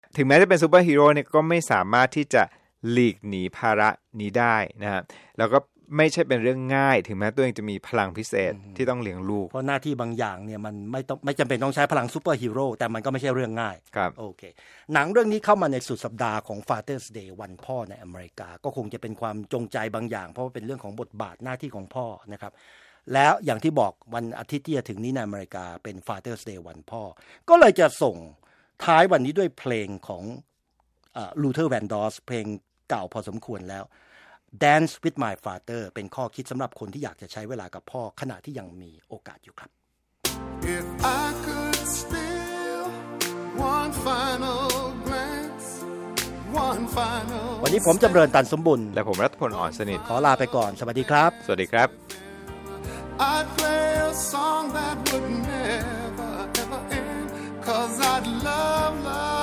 ถึงแม้จะเป็นซูเปอร์ฮีโร่เนี่ยก็ไม่สามารถที่จะหลีกหนีภาระนี้ได้นะฮะแล้วก็ไม่ใช่เป็นเรื่องง่ายถึงแม้ตัวเองจะมีพลังพิเศษที่ต้องเลี้ยงลูกเพราะหน้าที่บางอย่างเนี่ยมันไม่จำเป็นต้องใช้พลังซูเปอร์ฮีโร่แต่มันก็ไม่ใช่เรื่องง่ายครับโอเคหนังเรื่องนี้เข้ามาในสุดสัปดาห์ของ Father's Day วันพ่อในอเมริกาก็คงจะเป็นความจงใจบางอย่างเพราะว่าเป็นเรื่องของบทบาทหน้าที่ของพ่อนะครับแล้วอย่างที่บอกวันอาทิตย์ที่จะถึงนี้ในอเมริกาเป็น Father's Day วันพ่อก็เลยจะส่งท้ายวันนี้ด้วยเพลงของLuther Vandross เพลงเก่าพอสมควรแล้วDance with my father เป็นข้อคิดสำหรับคนที่อยากจะใช้เวลากับพ่อขณะที่ยังมีโอกาสอยู่ครับ If I could steal one final glance, one final วันนี้ผมจำเริญตันสมบุญและผมรัฐพลอ่อนสนิทขอลาไปก่อนสวัสดีครับสวัสดีครับ I'd play a song that would never ever end 'cause I'd love